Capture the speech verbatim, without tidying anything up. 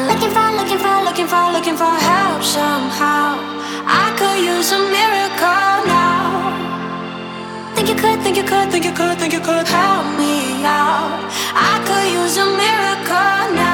Looking for, looking for, looking for, looking for help somehow. I could use a miracle now. Think you could, think you could, think you could, think you could help me out. I could use a miracle now.